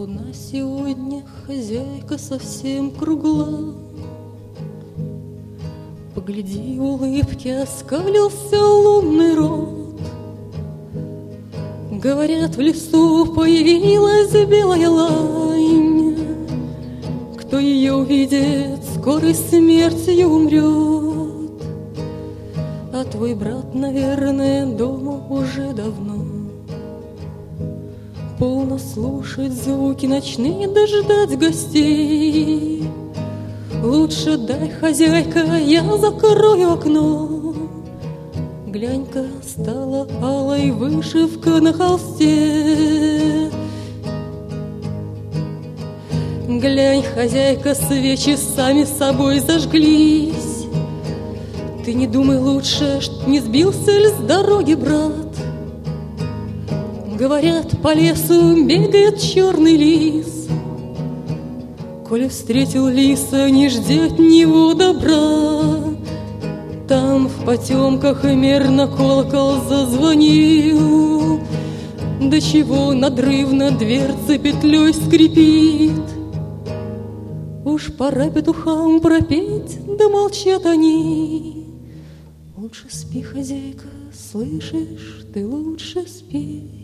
Луна сегодня, хозяйка, совсем кругла. Погляди, улыбки оскалился лунный рот. Говорят, в лесу появилась белая лань. Кто ее увидит, скорой смертью умрет. А твой брат, наверное, дома уже давно. Полно слушать звуки ночные, дождать гостей. Лучше дай, хозяйка, я закрою окно. Глянь-ка, стала алой вышивка на холсте. Глянь, хозяйка, свечи сами собой зажглись. Ты не думай лучше, что не сбился ли с дороги, брат. Говорят, по лесу бегает черный лис. Коли встретил лиса, не жди от него добра. Там в потемках мерно колокол зазвонил. До чего надрывно дверца петлей скрипит. Уж пора петухам пропеть, да молчат они. Лучше спи, хозяйка, слышишь, ты лучше спи.